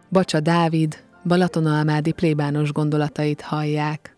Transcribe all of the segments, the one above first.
Bacsa Dávid balatonalmádi plébános gondolatait hallják.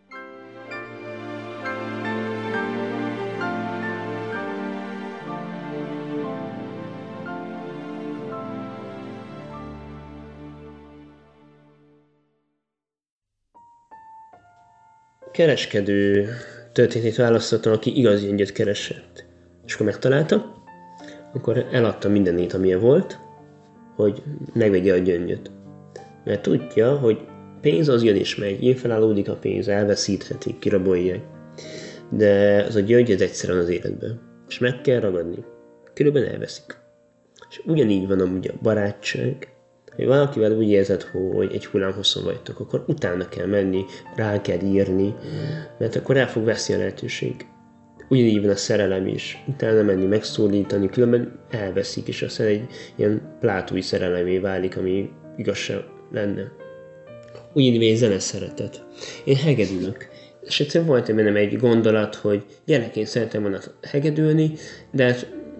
Kereskedő történetét választottam, aki igazi gyöngyöt keresett. És akkor megtalálta, akkor eladta mindenét, amilyen volt, hogy megvegye a gyöngyöt. Mert tudja, hogy pénz az jön és megy, inflálódik a pénz, elveszíthetik, kirabolják. De az a gyöngy ez egyszerűen az életben. És meg kell ragadni. Különben elveszik. És ugyanígy van amúgy a barátság, hogy valakivel úgy érzed, hogy egy hullámhosszon vagytok, akkor utána kell menni, rá kell írni, mert akkor el fog veszni a lehetőség. Ugyanígy van a szerelem is. Utána menni, megszólítani, különben elveszik, és aztán egy ilyen plátói szerelemé válik, ami igaz se lenne. Ugyanígy egy zene szeretet. Én hegedülök. És egyszerűen volt bennem egy gondolat, hogy gyerekként szeretem volna hegedülni, de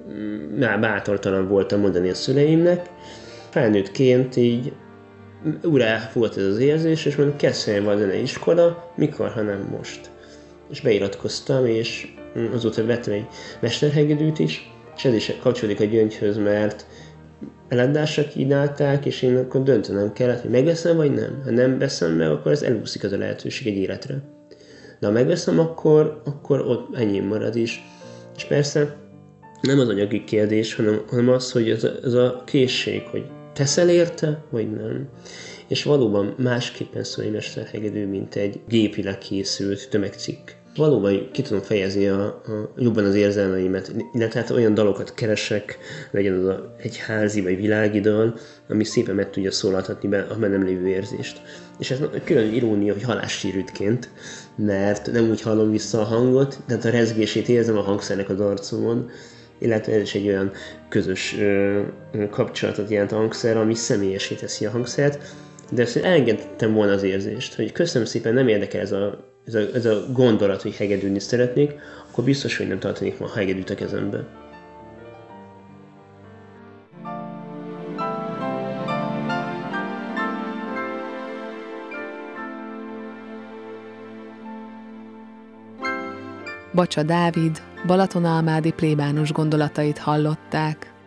már bátortalan voltam mondani a szüleimnek. Felnőttként így újra elfogott ez az érzés, és mondom, kezdjen van a zeneiskola, mikor, ha nem most. És beiratkoztam, és azóta vettem egy mesterhegedűt is, és ez is kapcsolódik a gyöngyhöz, mert eladásra kínálták, és én akkor döntenem kellett, hogy megveszem vagy nem. Ha nem veszem meg, akkor ez elúszik az a lehetőség egy életre. De ha megveszem, akkor ott enyém marad is. És persze nem az anyagi kérdés, hanem az, hogy ez a készség, hogy teszel érte, vagy nem. És valóban másképpen szól egy mesterhegedű, mint egy gépileg készült tömegcikk. Valóban ki tudom fejezni jobban az érzelmeimet, illetve hát olyan dalokat keresek, legyen az egy házi vagy világi dal, ami szépen meg tudja szólaltatni be a bennem lévő érzést. És ez külön irónia, hogy halássérültként, mert nem úgy hallom vissza a hangot, de a rezgését érzem a hangszernek az arcomon, illetve ez is egy olyan közös kapcsolatot jelent a hangszer, ami személyesé teszi a hangszert, de ezt elengedtem volna az érzést, hogy köszönöm szépen, nem érdekel ez a gondolat, hogy hegedülni szeretnék, akkor biztos, hogy nem tartanék ma a hegedűt a kezembe. Bacsa Dávid balatonalmádi plébános gondolatait hallották.